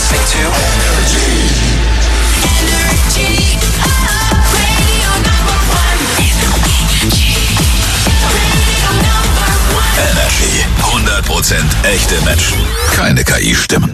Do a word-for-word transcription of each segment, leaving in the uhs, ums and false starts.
listening to Energy. Energy. Oh, radio number one. Energy. Radio number one. Energy. hundert Prozent echte Menschen. Keine K I-Stimmen.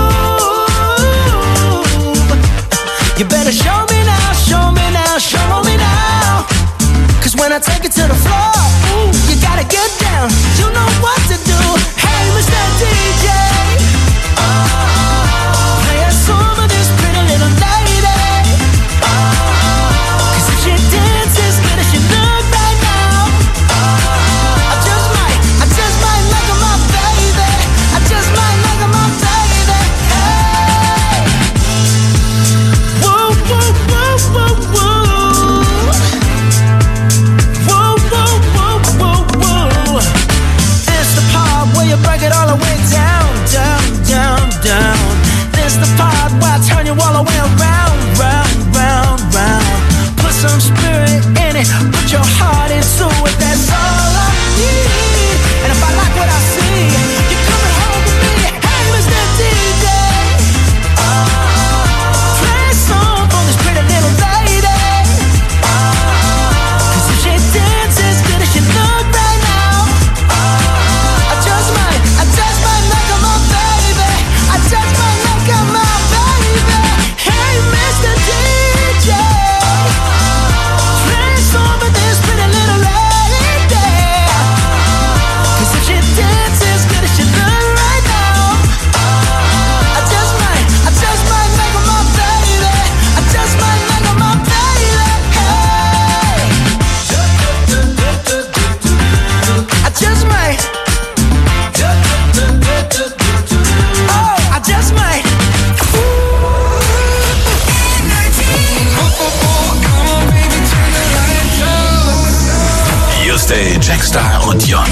You better show me now, show me now, show me when I take it to the floor. Ooh, you gotta get down, you know what to do. Hey, Mister D J, oh, play a song for this pretty little lady. Oh, cause if she dances good as she look right now, oh, I just might, I just might make her my baby. I just might make her my baby. Hey, whoa, whoa, whoa, whoa, whoa. Whoa, whoa, whoa, whoa, whoa. This the part where you break it all the way down, down, down, down. This the part where I turn you all the way around, round, round, round. Put some spirit in it, put your heart into it. That's all I need. And if I like what I see, you're coming home with me. Hey, Mister D J, oh, play a song for this pretty little lady. Oh, cause if she dances good as she look right now, oh, I just might, I just might make her my baby. I just might make her my baby. Hey, Mister D J, play a song for this pretty little lady. Cause if she dances good as she look right now, I just might, I just might make her my baby. I just might make her my baby. Hey, I just might. Oh, I just might. Tuesday, Jackstar und Jon.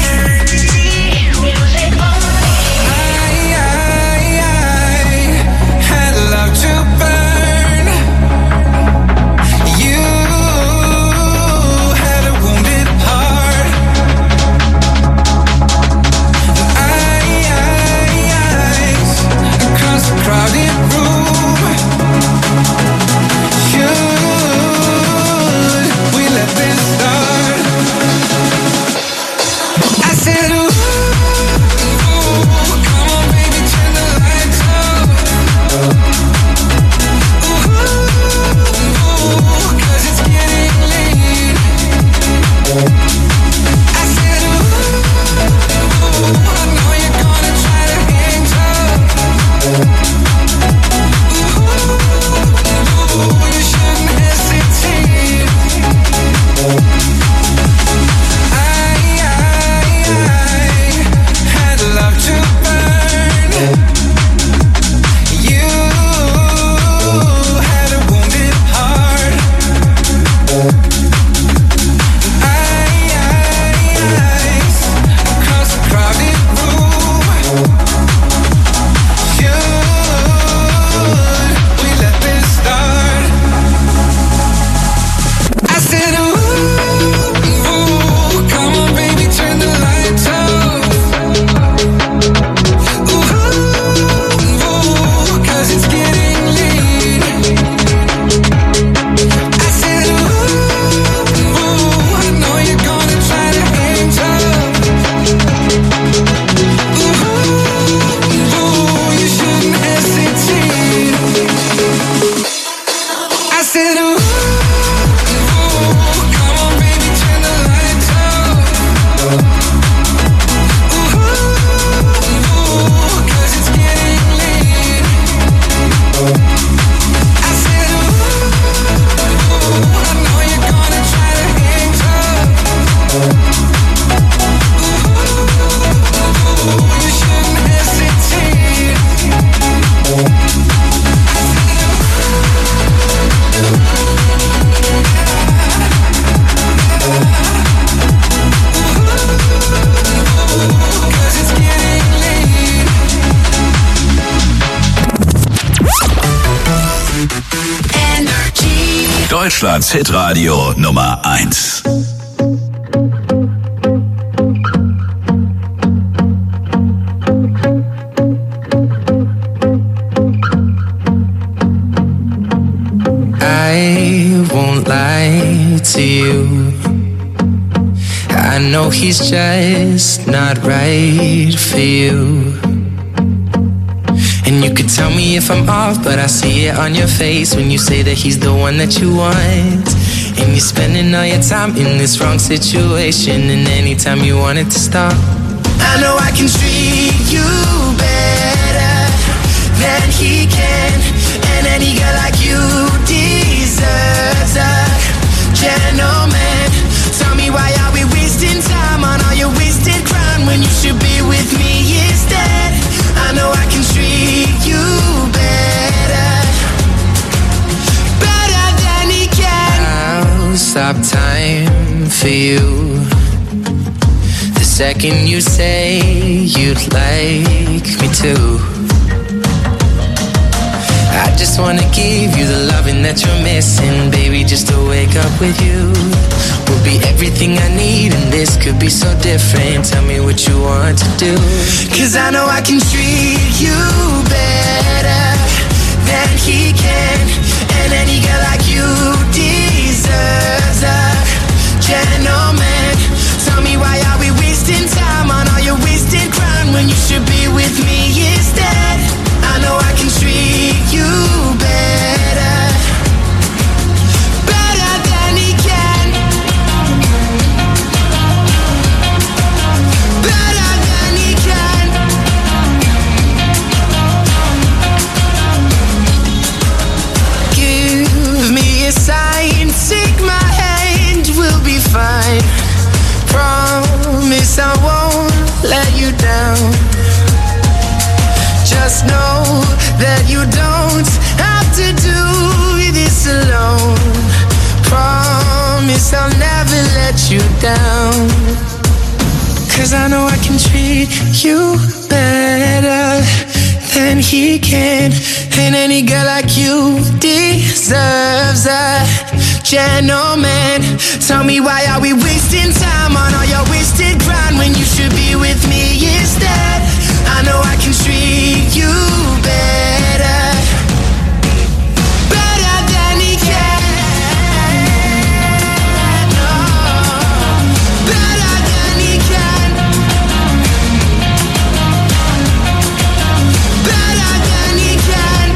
Deutschlands Hitradio Nummer eins. I won't lie to you. I know he's just not right for you. And you could tell me if I'm off, but I see it on your face when you say that he's the one that you want. And you're spending all your time in this wrong situation. And anytime you want it to stop, I know I can treat you better than he can. And any girl like you deserves a gentleman. Tell me, why are we wasting time on all your wasted crown when you should be with me instead? I know I can treat you better, better than he can. I'll stop time for you the second you say you'd like me to. I just wanna give you the loving that you're missing, baby. Just to wake up with you will be everything I need, and this could be so different. Tell me what you want to do, 'cause I know I can treat you better than he can. And any girl like you deserves a gentleman. Tell me, why are we wasting time on all your wasted crown when you should be with me instead? I know I can treat you better, better than he can, better than he can. Give me a sign, take my hand, we'll be fine. Promise I won't let you down. Just know that you don't have to do this alone. Promise I'll never let you down. 'Cause I know I can treat you better than he can. And any girl like you deserves a gentleman. Tell me, why are we wasting time on all your wasted ground when you should be with me instead? I know I can treat you better, better than he can. Oh, better than he can, better than he can.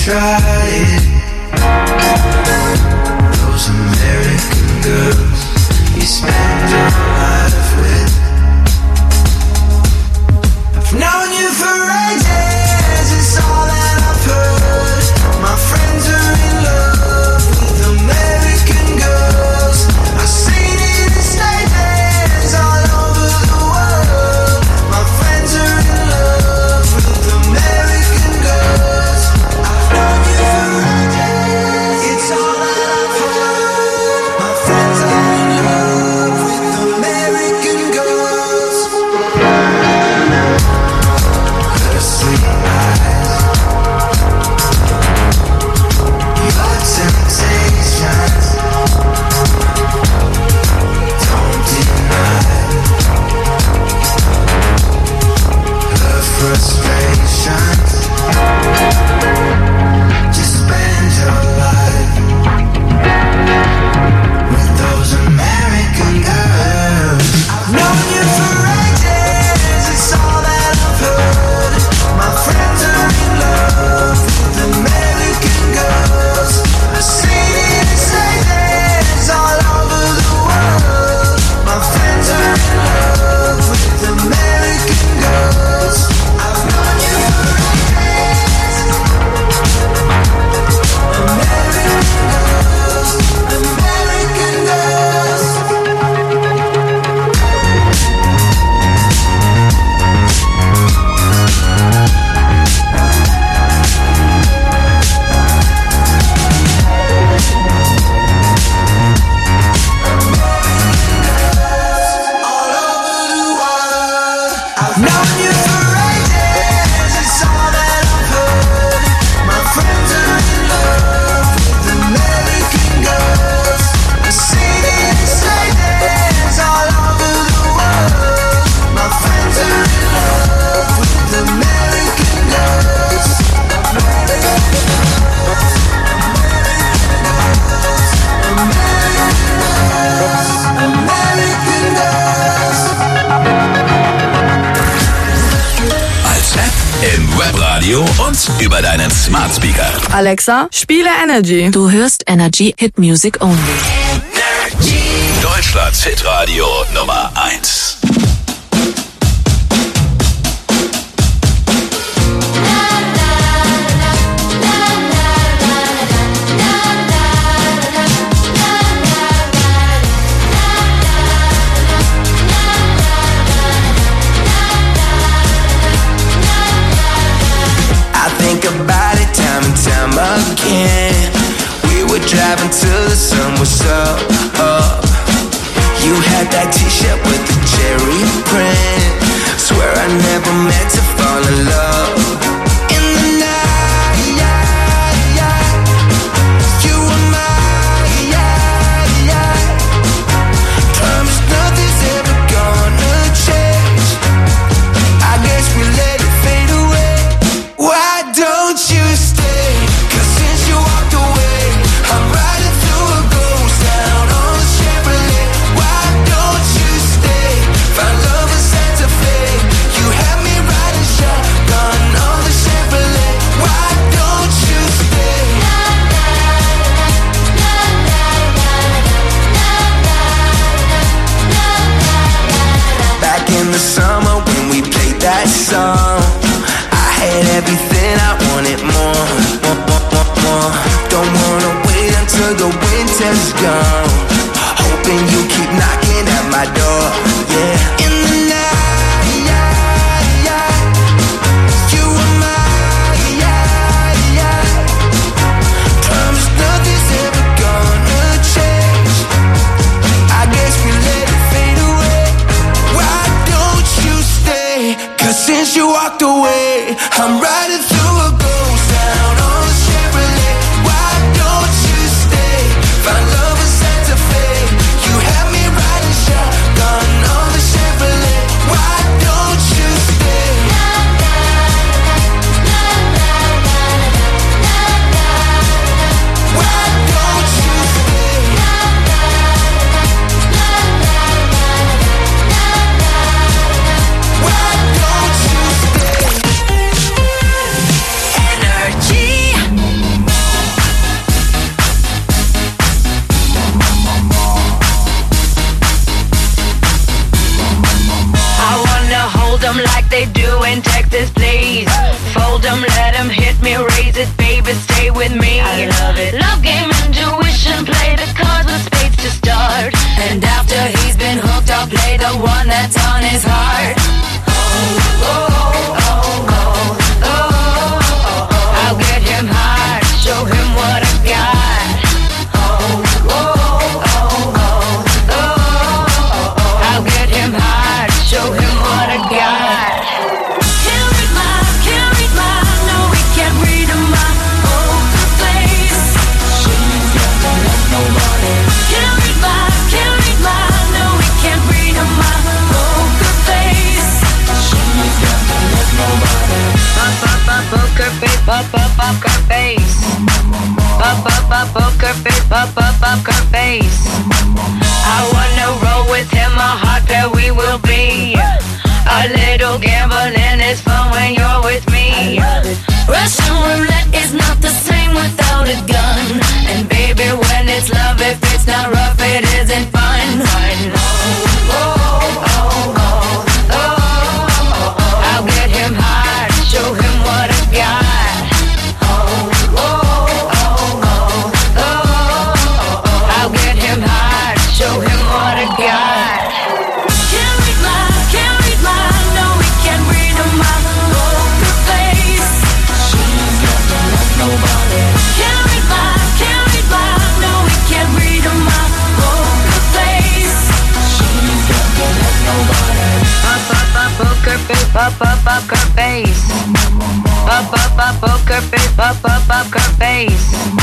try it. Those American girls you spend your life with. I've known you for ages, it's all that I've heard. My friends are in love with American girls. I've seen it in statements all over the world. My friends are in love with American girls. I've known you for ages, it's all that I've heard. My friends are in love with American girls. Her sweet eyes, your temptations, don't deny her frustrations. Just spend your life with those American girls. I've known you for ages, it's all that I've heard. My friends are in love with American girls. I've seen it in statements all over the world. My friends are in love with American girls. I've known you for ages. American girls, American girls. All over the world. I've known you for ages, it's all that I've heard. My friends are in love with American girls. I've seen it in statements all over the world. My friends are in love with American girls. American girls, American girls, American girls. Als App im Webradio und über deinen Smart Speaker. Alexa, spiele Energy. Du hörst Energy Hit Music Only. Deutschlands Hitradio Nummer eins. I think about it time and time again. We were driving till the sun was up, up. You had that t-shirt with the cherry print. Swear I never meant to fall in love. In the night, yeah, yeah. You were mine, yeah, yeah. Promise nothing's ever gonna change. I guess we let it fade away. Why don't you stay? 'Cause since you walked away, I'm riding through a ghost town on a Chevrolet. Why don't you stay? Find love in Santa Fe. You had me riding shotgun on the Chevrolet. Why don't you stay? Back in the summer when we played that song, I had everything, I wanted more, more, more, more, more. Don't wanna wait until the winter's gone. Hoping you keep knocking at my door, yeah. In the night, yeah, yeah. You were mine, yeah, yeah. Promise nothing's ever gonna change. I guess we let it fade away. Why don't you stay? 'Cause since you walked away, I'm riding through a ghost town on a Chevrolet. Why don't you stay? Find love in Santa Fe. You had me riding shotgun on the Chevrolet. Why don't you stay? Why don't you stay? Why don't you stay? Energy. Pop up poker face. Pop up up poker face. Pop up poker face. I wanna roll with him, a hot pair we will be. A little gambling is fun when you're with me. Russian roulette is not the same without a gun. And baby, when it's love, if it's not rough, it isn't fun. fun. Oh, oh, oh, oh, oh. I'll get him hard, show him what I got. Oh, oh, oh, oh, oh. I'll get him hard, show him what I got. Can't read my, can't read my, no, we can't read my poker face. She's got to love nobody. Can't read my, can't read my, no, we can't read my poker face. She's got to love nobody. Pop up up poker face, pop up poker face. Pop up up poker face, pop up poker face.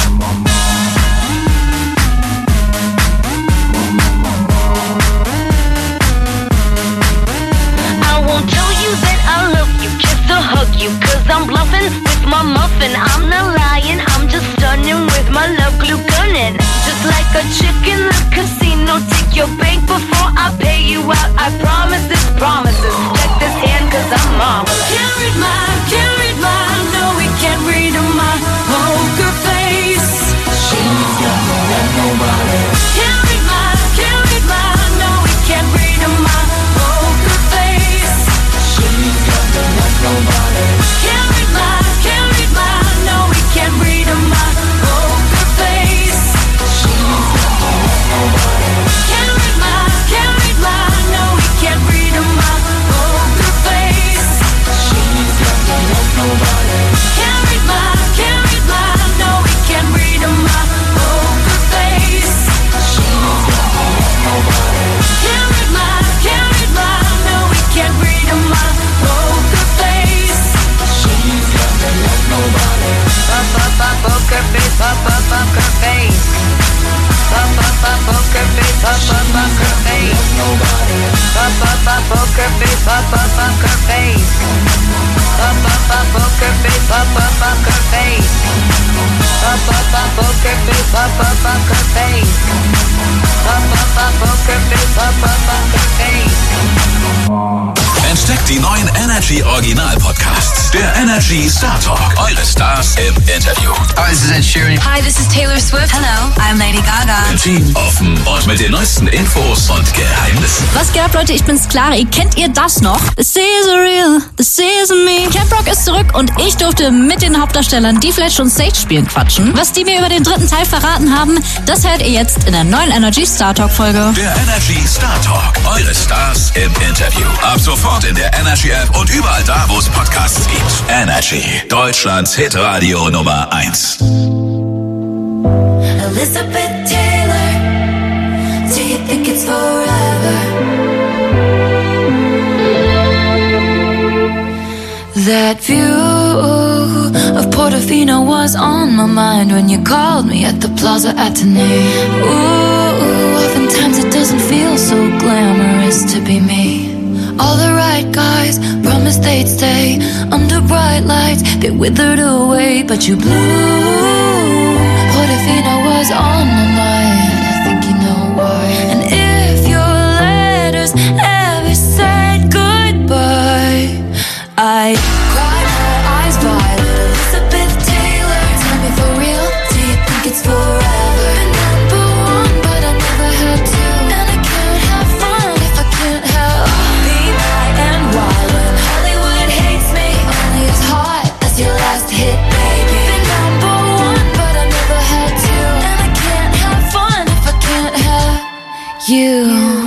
I won't tell you that I love you, kiss or hug you, cause I'm bluffing with my muffin. I'm not lying, I'm just stunning with my love glue gunning. Just like a chick in the casino, take your bank before I pay you out. I promise this, promises. Check this hand cause I'm marvelous. Can't read my, can't read my, no we can't read my poker face. She's got to let nobody. Can't read my, can't read my, no we can't read my poker face. She's got to let nobody. Can't read my, can't read my, no we can't read my poker face. She's got to let nobody. Can't read my, can't read my, no we can't read my poker face. She's got to let nobody. Can't read my, can't read my, no we can't read my poker face. She's got to let nobody. Can't read my, can't read my, no we can't read my poker face. She's got to let nobody. Pop up up poker face, pop up poker face. Pop up up poker face, pop up poker face. Nobody. Pop up up poker face, pop up poker face. Pop up up poker face, pop up poker face. Pop up up poker face, pop up poker face. Pop up up poker face, pop up poker face. Entdeckt die neuen Energy Original Podcasts. Der Energy Star Talk. Eure Stars im Interview. Hi, this is Ed Sheeran. Hi, this is Taylor Swift. Hello, I'm Lady Gaga. Team offen und mit den neuesten Infos und Geheimnissen. Was geht ab, Leute? Ich bin's, Klari. Kennt ihr das noch? This is real, this is me. Camp Rock ist zurück und ich durfte mit den Hauptdarstellern, die vielleicht schon Stage spielen, quatschen. Was die mir über den dritten Teil verraten haben, das hört ihr jetzt in der neuen Energy Star Talk Folge. Der Energy Star Talk. Eure Stars im Interview. Ab sofort in der Energy App und überall da, wo es Podcasts gibt. Energy. Deutschlands Hitradio Nummer eins. Elizabeth Taylor, do you think it's forever? That view of Portofino was on my mind when you called me at the Plaza Athénée. Ooh, oftentimes it doesn't feel so glamorous to be me. All the right guys promised they'd stay under bright lights. They withered away, but you blew. Portofino was on my mind, I think you know why. And if your letters ever said goodbye, I cried my eyes violet. Elizabeth Taylor, tell me for real, do you think it's forever? Been number one, but I never had to. And I can't have fun if I can't have be my and wild. When Hollywood hates me, only as hot as your last hit, baby. Been number one, but I never had to. And I can't have fun if I can't have you.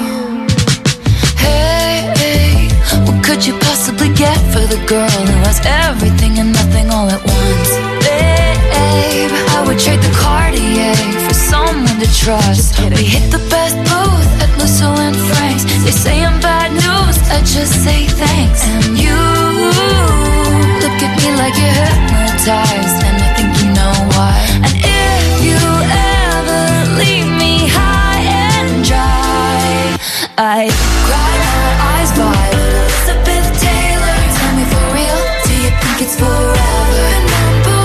Hey, what could you possibly get for the girl who has everything and nothing all at once? Babe, I would trade the Cartier for someone to trust. We hit the best booth at Lucille and Frank's. They say I'm bad news, I just say thanks. And you look at me like you're hypnotized, and I think you know why. And if you ever leave me high and dry, I cry my eyes violet. Elizabeth Taylor, tell me for real, do you think it's forever? Remember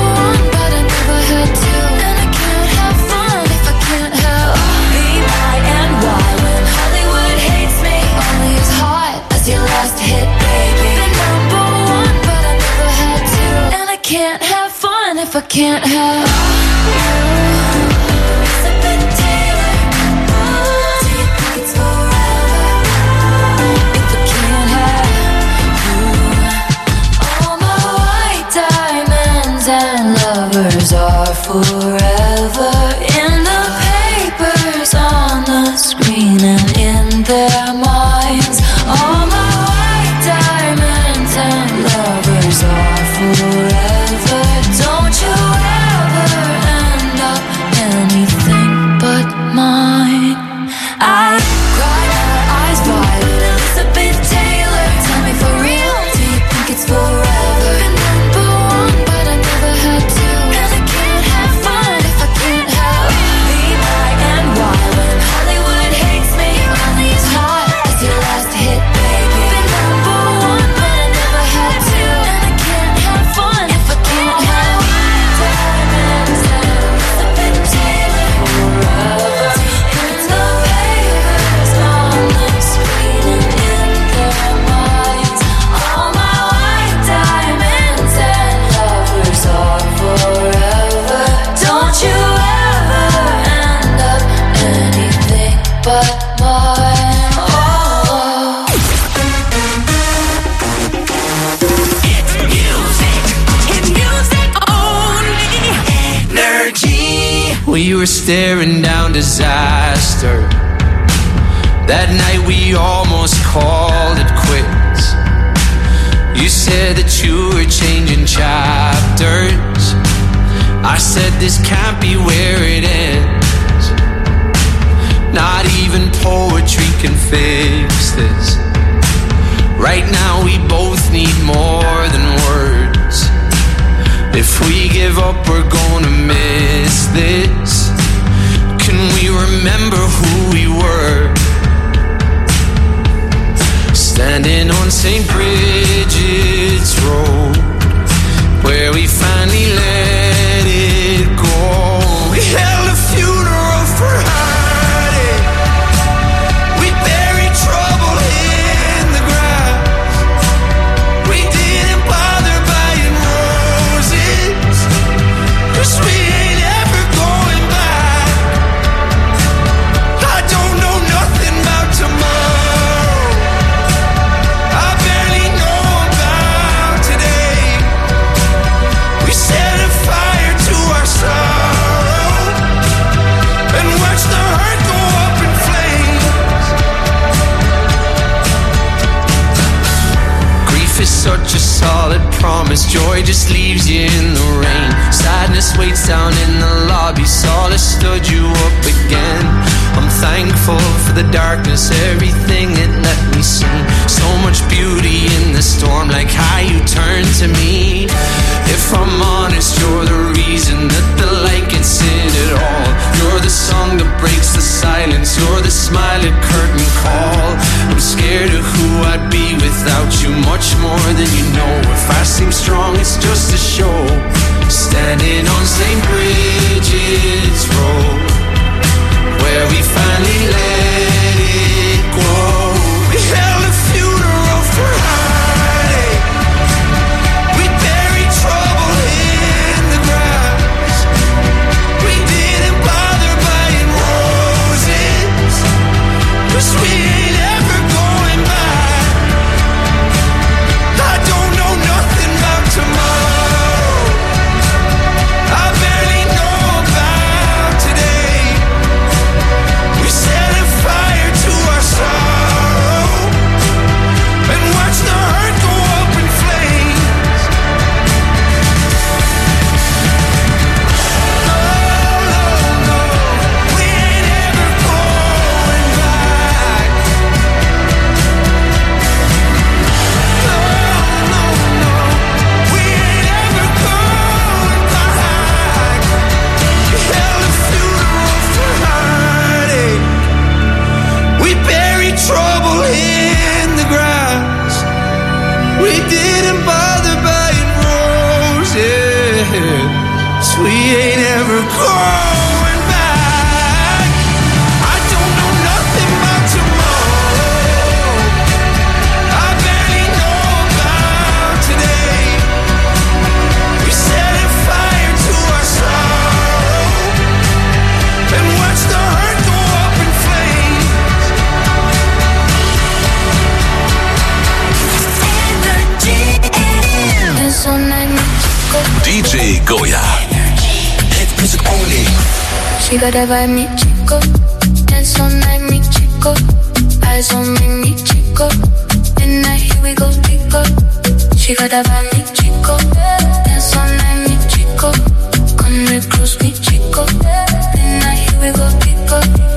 can't have you. Elizabeth Taylor, do you think it's forever? If I can't have you, all my white diamonds and lovers are forever in the papers, on the screen, and in their minds. All my white diamonds and lovers are forever. Don't you ever end up anything but mine. I cried her eyes wide, Elizabeth Taylor. Tell me for real, do you think it's forever? Been number one, but I never had to. And I can't have fun if I can't have be my and why. When Hollywood hates me, only as hot as your last hit, baby. Been number one, but I never had to. And I can't have fun if I can't have diamonds and Elizabeth Taylor forever. In the papers, on the screen, and in their minds. All my white diamonds and lovers are forever. Don't you ever end up anything but mine. Oh. It's music, it's music only. Energy. We were staring down disaster. That night we almost called it quits. You said that you were changing chapters. I said this can't be where it ends. Not even poetry can fix this. Right now we both need more than words. If we give up, we're gonna miss this. Can we remember who we were? Standing on Saint Bridget's Road, where we finally let it go. We held a funeral for heartache. We buried trouble in the grass. We didn't bother buying roses, 'cause we ain't ever going back. I don't know nothing about tomorrow. I barely know about today. We set a fire to our sorrow and watch the hurt go up in flames. Grief is such a solid promise. Joy just leaves you in the rain. Sadness waits down in the lobby. Solace stood you up again. I'm thankful for the darkness, everything it let me see. So much beauty in the storm, like how you turn to me. If I'm honest, you're the reason that the light gets in it all. You're the song that breaks the silence. You're the smile at curtain call. I'm scared of who I'd be without you, much more than you know. If I seem strong, it's just a show. Standing on Saint Bridget's Road, where we finally let it go. We held a funeral for heartache. We buried trouble in the grass. We didn't bother buying roses, 'cause we ain't ever going back. I don't know nothing about tomorrow. I barely know about today. We set a fire to our sorrow and watch the hurt go up in flames. No, no, no, we ain't ever going back. No, no, no, we ain't ever going back. We held a funeral for heartache. We buried trouble in the grass. We didn't bother buying roses. So we ain't ever going back. I don't know nothing about tomorrow. I barely know about today. We set a fire to got that vibe, mi chico. Dance all night, mi chico. Eyes on me, mi chico. Midnight, here we go, pico. She got that vibe, mi chico. Dance all night, mi chico. Come real close, mi chico. Midnight, here we go, pico.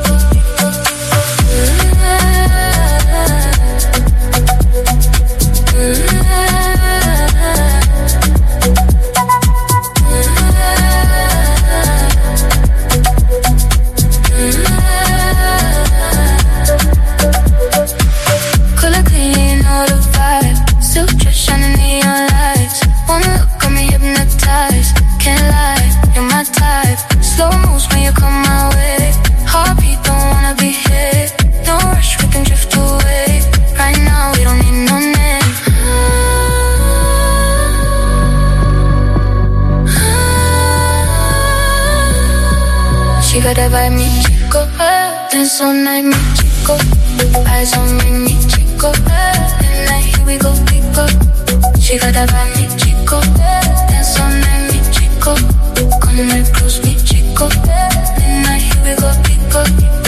Dance all night, mi chico. Eyes on me, mi chico. Midnight, here we go, pico. She got that vibe, mi chico. Dance all night, mi chico. Come real close, mi chico. Midnight, here we go, pico.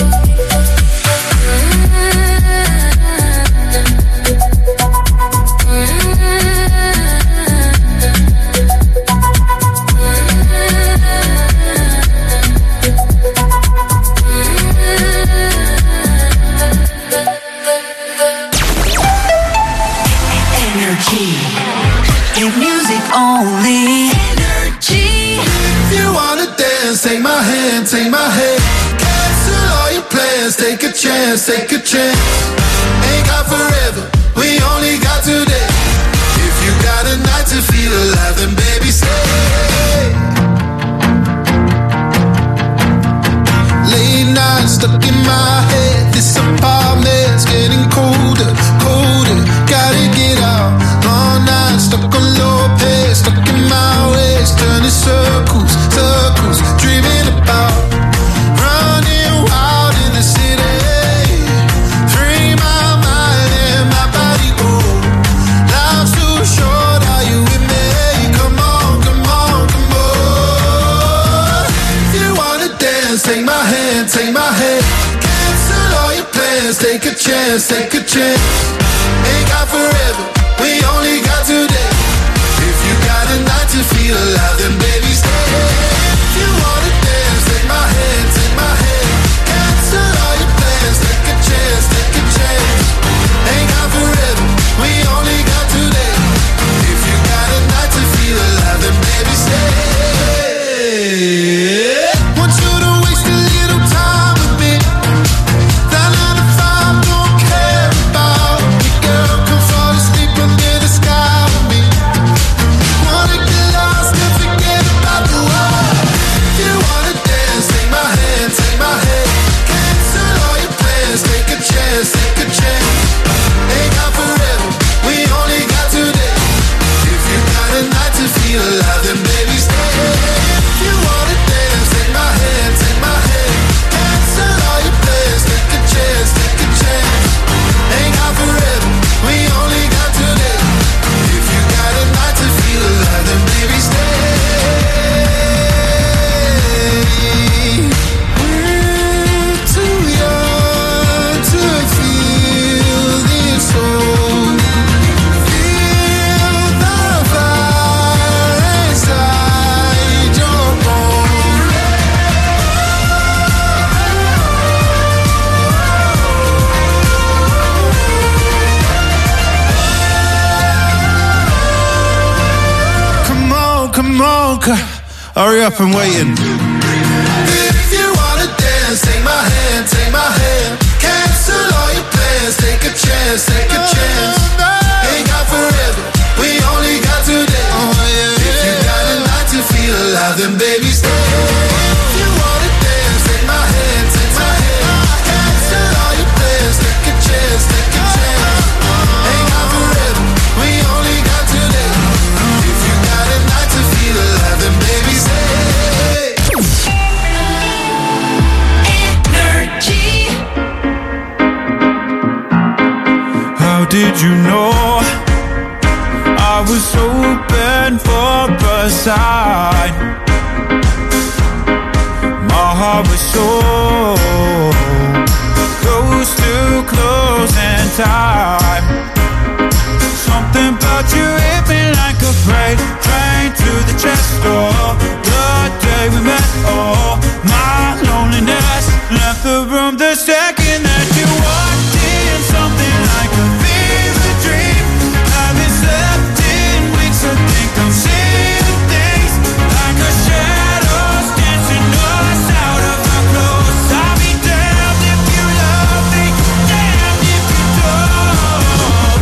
Only energy. If you wanna dance, take my hand, take my hand. Cancel all your plans, take a chance, take a chance. Ain't got forever, we only got today. If you got a night to feel alive, then baby stay. Late nights stuck in my head. This apartment's getting colder, colder. Gotta get out. All night stuck on low pace, stuck in my ways, turning circles, circles, dreaming about running wild in the city. Free my mind and my body go. Life's too short, are you with me? Come on, come on, come on. If you wanna dance, take my hand, take my hand. Cancel all your plans, take a chance, take a chance. Ain't got forever, we only got today. If you got a night to feel alive, then baby stay. If you wanna dance, take my hand, take my hand. Cancel all your plans, take a chance, take a chance. Ain't got forever, we only got today. If you got a night to feel alive, then baby stay. Want you to waste a little time with me. That nine to five don't care about me, girl. Come fall asleep under the sky with me. Wanna get lost and forget about the world. If you wanna dance, take my hand, take my hand. Cancel all your plans, take a chance, take a chance. Ain't got forever, we only got today. If you got a night to feel alive, then baby stay. If you wanna dance, take my hand, take my hand. Cancel all your plans, take a chance, take a chance. Ain't got forever, we only got today. If you got a night to feel alive, then baby stay. We're too young to feel this old. Feel the fire inside your bones. Come on, come on, c- hurry up, I'm waiting. If you wanna dance, take my hand, take my hand. Cancel all your plans, take a chance, take a chance. Ain't got forever, we only got today. If you got a night to feel alive, then baby stay. If you wanna dance, take my hand, take my hand. Cancel all your plans, take a chance, take a chance. Ain't got forever, we only got today. If you got a night to feel alive, then baby stay. Energy. How did you know I was open for a sign? My heart was so close to closing time. Something about you hit me like a freight train to the chest door. The day we met, oh, my loneliness left the room the second that you walked in. Something like a fever dream. Haven't slept in weeks, I think I'm seeing things like a shadows dancing us out of our clothes. I'll be damned if you love me, damned if you don't.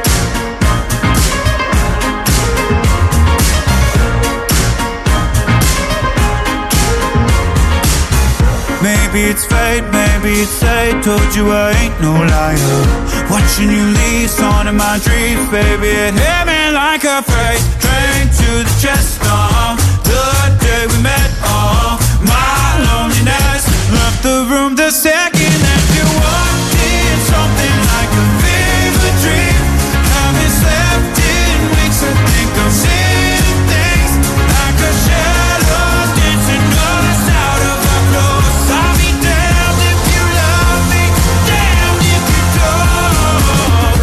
Maybe it's fate, maybe it's fate. Told you I ain't no liar. Watching you leave, on in my dreams, baby, it hit me like a freight train to the chest. Uh, the day we met, uh, my loneliness left the room the second that you walked in. Something like a fever dream. Haven't slept in weeks, I think I'm seeing things like a shadows dancing us out of our clothes. I'll be damned if you love me, damned if you don't.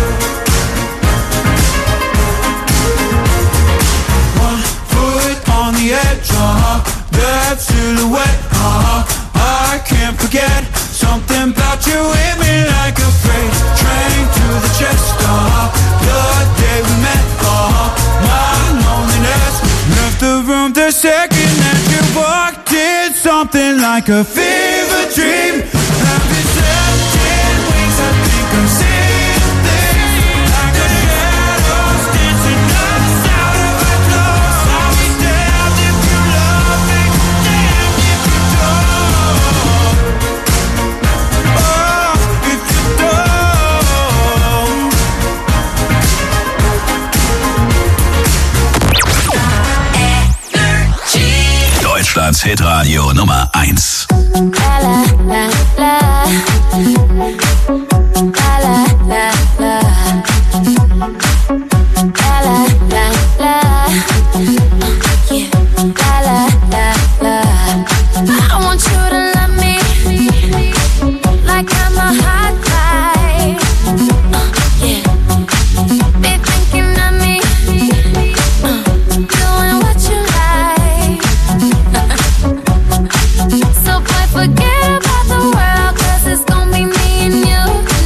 One foot on the edge, uh-huh, that silhouette, uh-huh, I can't forget. Something about you hit me like a freight train to the chest, uh-huh, the day we met, uh-huh, my loneliness left the room the second that you walked in. Something like a fever dream. Haven't slept in weeks, I think I'm seeing things like a shadows dancing us out of our clothes. I'll be damned if you love me, damned if you don't. Oh, if you don't. Deutschlands Hitradio Nummer eins. La la la la. La la la la. La la la la. Yeah. La la la la. I want you to love me like I'm a hot guy. Uh, yeah. Be thinking of me, uh, doing what you like. So boy, forget about the world, 'cause it's gonna be me and you.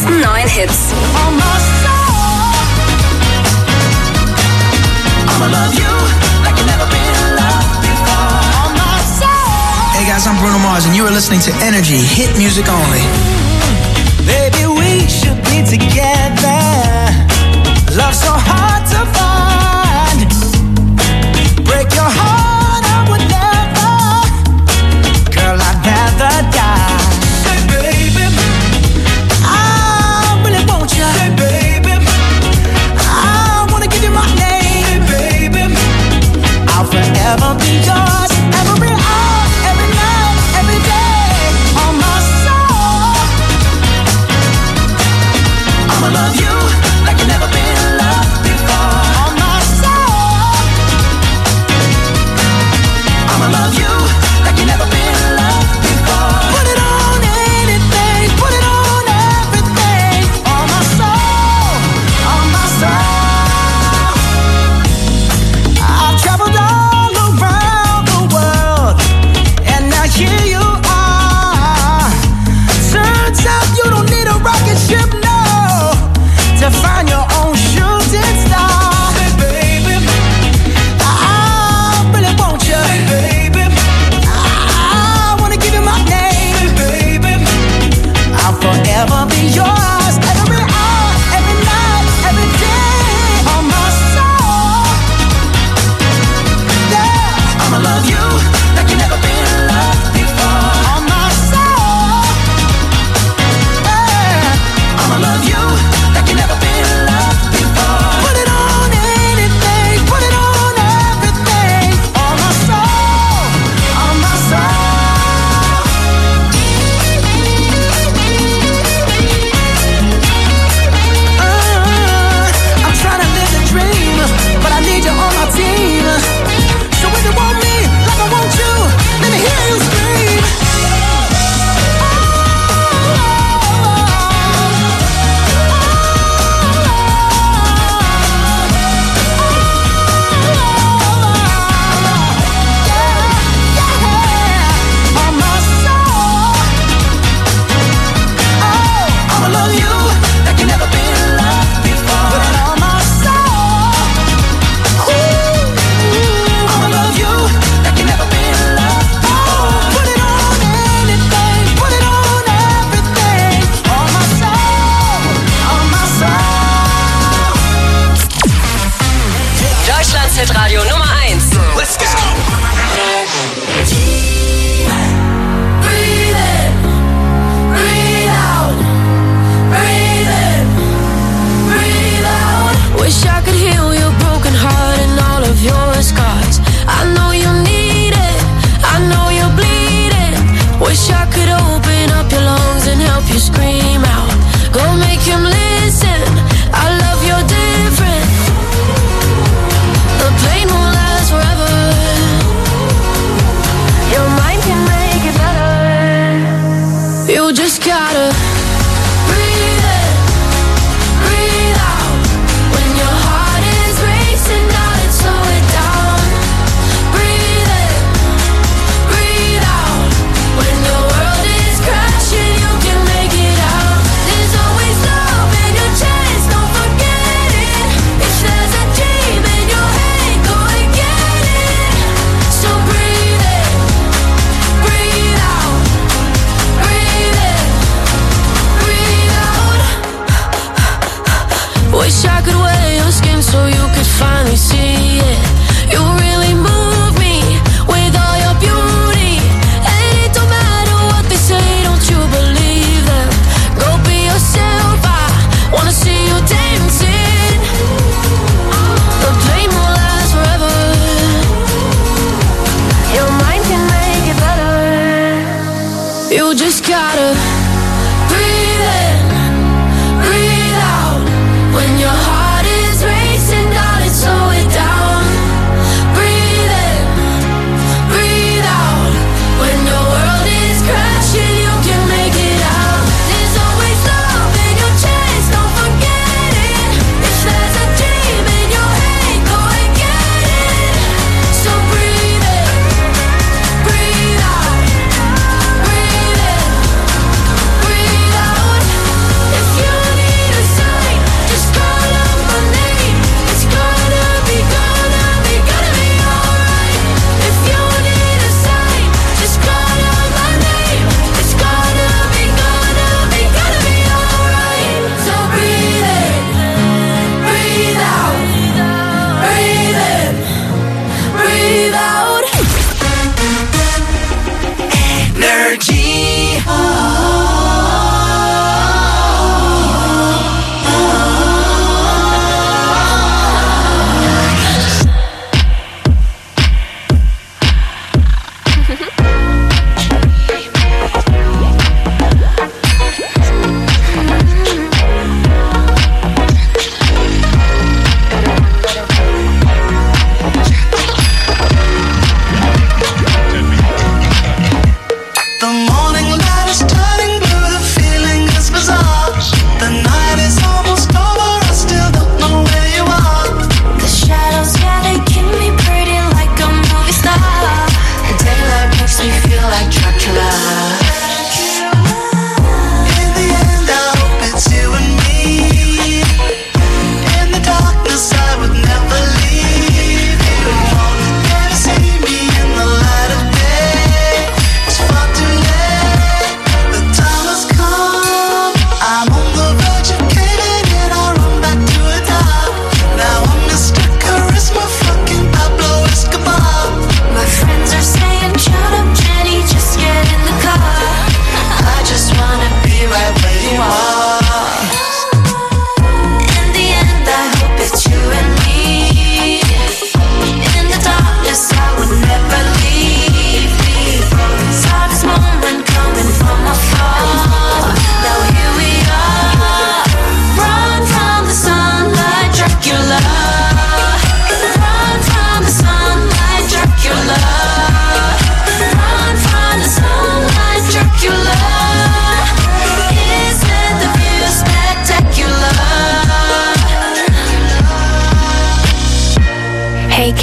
besten neuen Hits. On my soul, I'ma love you like you never been loved before. On my soul. Hey guys, I'm Bruno Mars and you are listening to Energy, hit music only. Baby, we should be together. Love so hard to find. Break your heart, I would never. Girl, I'd rather die. Say, baby, I really want you. Say, baby, I wanna give you my name. Say, baby, I'll forever be yours. Every hour, every night, every day. On my soul, I'ma love you like you never been loved before. On my soul, I'ma love you like you never been loved before. Put it on anything, put it on everything. On my soul, on my soul. I've traveled all around the world, and now here you are. Turns out you don't need a rocket ship, no, to find your own shooting star. Hey, baby, I really want you. Hey, baby, I wanna give you my name. Hey, baby, I'll forever be yours. Every hour, every night, every day. On my soul, yeah, I'ma love you like you never been loved before. On my soul, yeah, I'ma love you like you never been loved before. Put it on anything, put it on everything. On my soul, on my soul. Uh, I'm trying to live the dream, but I need you on my team. So if you want me like I want you, let me hear you scream. On my soul, oh, I'ma love you like you never been loved before. Put it on my soul, ooh, I'ma love you like you never been loved before. Put it on anything, put it on everything. On my soul, on my soul. Deutschlands Hitradio Nummer eins. Let's go! Breathe in, breathe out, breathe in, breathe out. Wish I could heal your broken heart and all of your scars. I know you need it, I know you're bleeding. Wish I could open up your lungs and help you scream out. Go make him listen, I love you're different. The pain won't last forever. Your mind can make it better. You just gotta breathe in, breathe out. When your heart is racing, now let's slow it down. Breathe in, breathe out. When the world is crashing, you can make it out. There's always love in your chest, don't forget it. If there's a dream in your head, go and get it. So breathe in, breathe out, breathe in,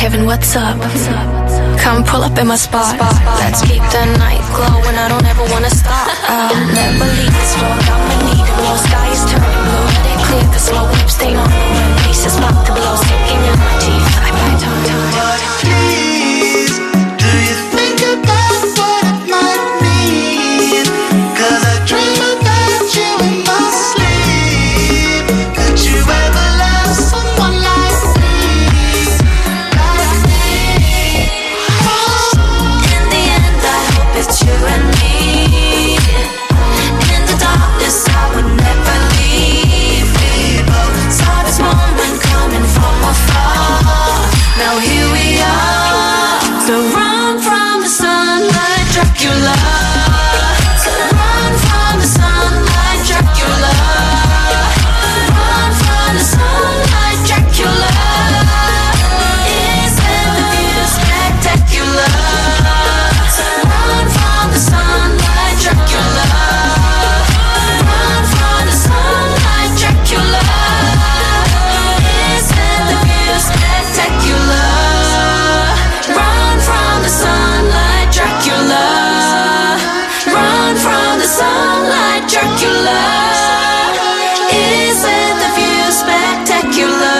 Kevin, what's up? Come pull up in my spot. Let's keep the night glowing. I don't ever wanna stop. I'll never leave this floor. Got my need to blow. Sky is turning blue. Let it clear the slow whip stain on the rim. Pieces about to blow. Sinking in my teeth. I bite on time. Please, do you think about what it might mean? 'Cause I dream about you in my sleep. Could you ever love someone like me? Like me? In the end, I hope it's you and me. In the darkness, I would never leave. Saw this moment coming from afar. Now here we are. So run from the sunlight, Dracula. So run from the sunlight, Dracula. Run from the sunlight, Dracula. Isn't the view spectacular? So run from the sunlight, Dracula. Run from the sunlight, Dracula. Isn't the view spectacular? Run from the sunlight, Dracula. Run from the sunlight, Dracula. Isn't the view spectacular?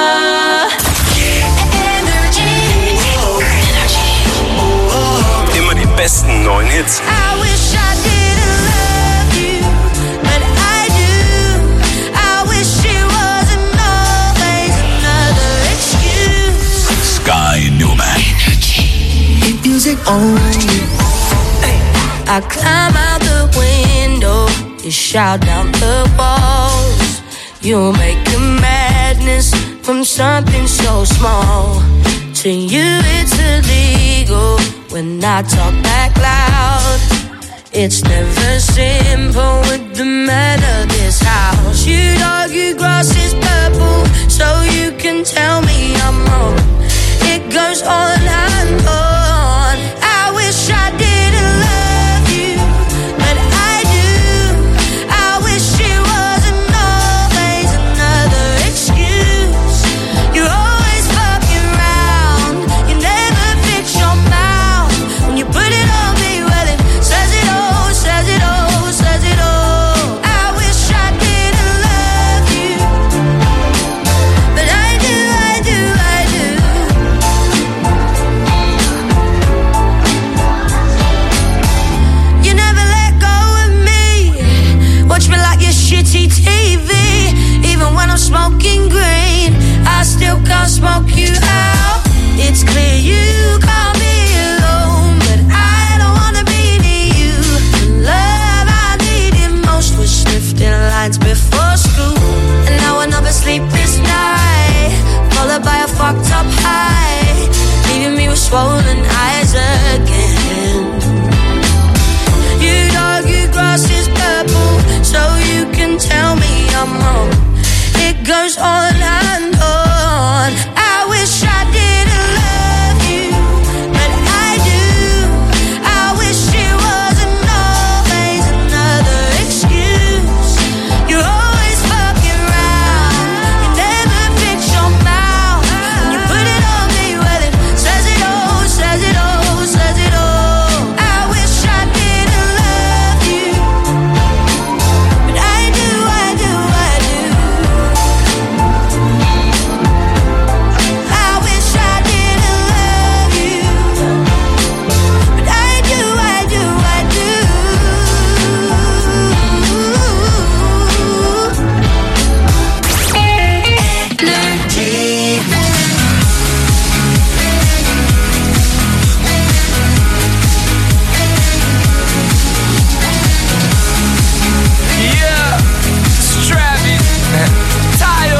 Energy, energy. Immer die besten neuen Hits. I wish I didn't love you, but I do. I wish it wasn't always another excuse. Sky Newman. Hit music only. I climb out the window, you shout down the walls. You'll make a madness from something so small. To you it's illegal when I talk back loud. It's never simple with the man of this house. You'd argue grass is purple, so you can tell me I'm wrong. It goes on and on. I wish I didn't love you, but I do. I wish it wasn't always another excuse. You're always fucking round. You never fix your mouth. When you put it on me, well it says it all, says it all, says it all. I wish I didn't love you, but I do, I do, I do. You never let go of me. Watch me like your shitty T V. Even when I'm smoking green, I still can't smoke you out. It's clear you call me alone, but I don't wanna be near you. The love I needed most was sniffing lines before school. And now another sleepless night, followed by a fucked up high, leaving me with swollen eyes again. You'd argue grass is purple, so you can tell me I'm wrong. It goes on and on. I wish I didn't love you, but I do. I wish it wasn't always another excuse. You're always fucking round. You never fix your mouth. When you put it on me, well it says it all, says it all, says it all. I wish I didn't love you, but I do, I do, I do. I wish I didn't love you, but I do, I do, I do. Energy. Yeah, it's Travis, Tayo.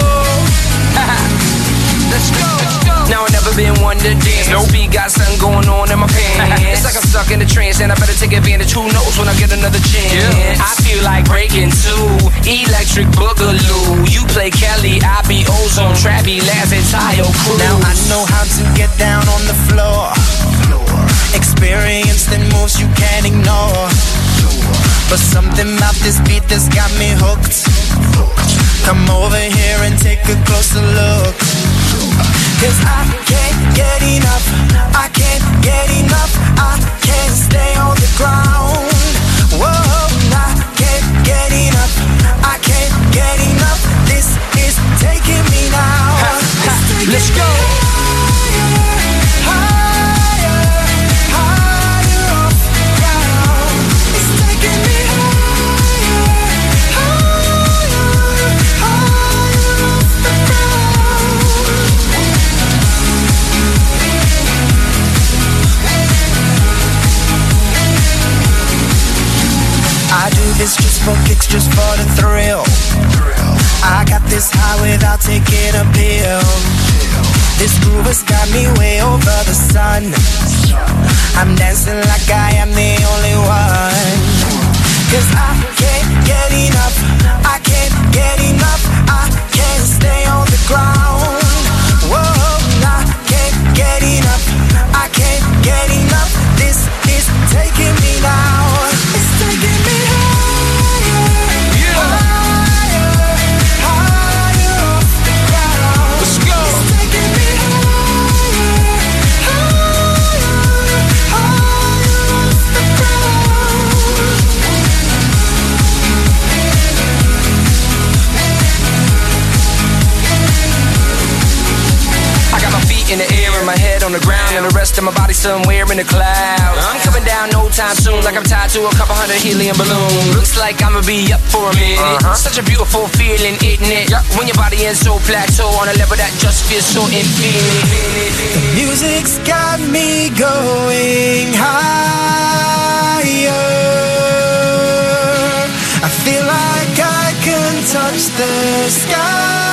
Let's go. Now I never been one to dance. No beat, got something going on in my pants. It's like I'm stuck in a trance, and I better take advantage. Who knows when I get another chance? I feel like breaking two, electric boogaloo. You play Kelly, I be Ozone, Trappy, Laz, and Tayo Cruz. Now I know how to get down on the floor. Experience the moves you can't ignore. But something about this beat that's got me hooked. Come over here and take a closer look. Cause I can't get enough, I can't get enough, I can't stay on the ground. Whoa, I can't get enough, I can't get enough, this is taking me now. Taking Let's go. I do this just for kicks, just for the thrill. I got this high without taking a pill. This groove has got me way over the sun. I'm dancing like I am the only one. Cause I can't get enough, I can't get enough, I can't stay on the ground. Whoa, I can't get enough, I can't get enough, this is taking me now. It's taking me higher, yeah. Higher, higher off the ground. Let's go. It's taking me higher, higher, higher off the ground. I got my feet in the air and my head on the ground, and the rest of my body somewhere in the clouds. I'm coming down no time soon, like I'm tied to a couple hundred helium balloons. Looks like I'ma be up for a minute. Uh-huh. Such a beautiful feeling, isn't it? Yeah. When your body is so plateau on a level that just feels so infinite. The music's got me going higher. I feel like I can touch the sky.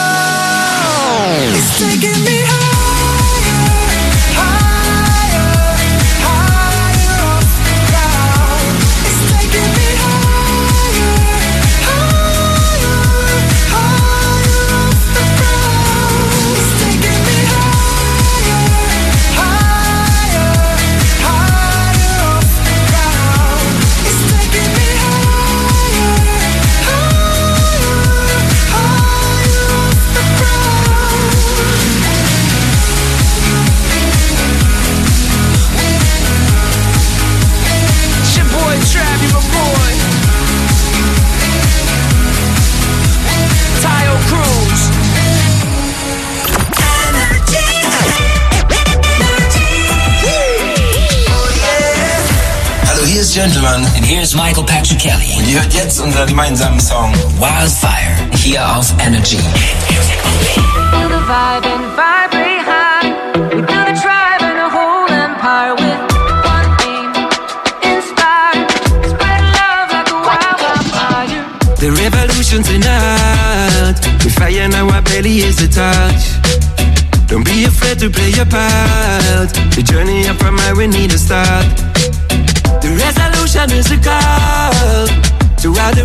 It's taking me higher, higher, higher off the ground. It's taking me higher, higher, higher off the ground. It's taking me higher, higher, higher off the ground. It's taking me higher, higher, higher off the ground. It's your boy Trav, you my boy. Tayo Cruz. Hallo, hier ist Gentleman. And here's Michael Patrick Kelly. Und ihr hört jetzt unseren gemeinsamen Song Wildfire hier auf Energy. Feel the vibe and vibrate high. We do the drive and the whole empire with one aim, inspired. Spread love like a wildfire. The revolution's in out. We fire now, our belly is the touch. Don't be afraid to play your part. The journey up from high, we need a start. The resolution is a call to all the